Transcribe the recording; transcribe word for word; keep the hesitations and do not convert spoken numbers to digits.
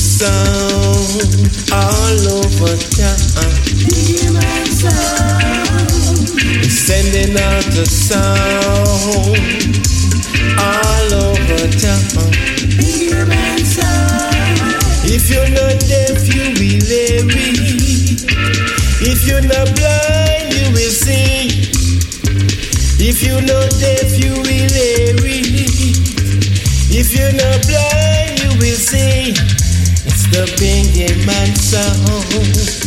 sound all over town. Biggie man sound. He's sending out the sound all over town. Biggie man sound. If you're not deaf, you will hear. If you're not blind, you will see. If you're not deaf, you will hear. If you're not blind, you will see. It's the Biggie man sound.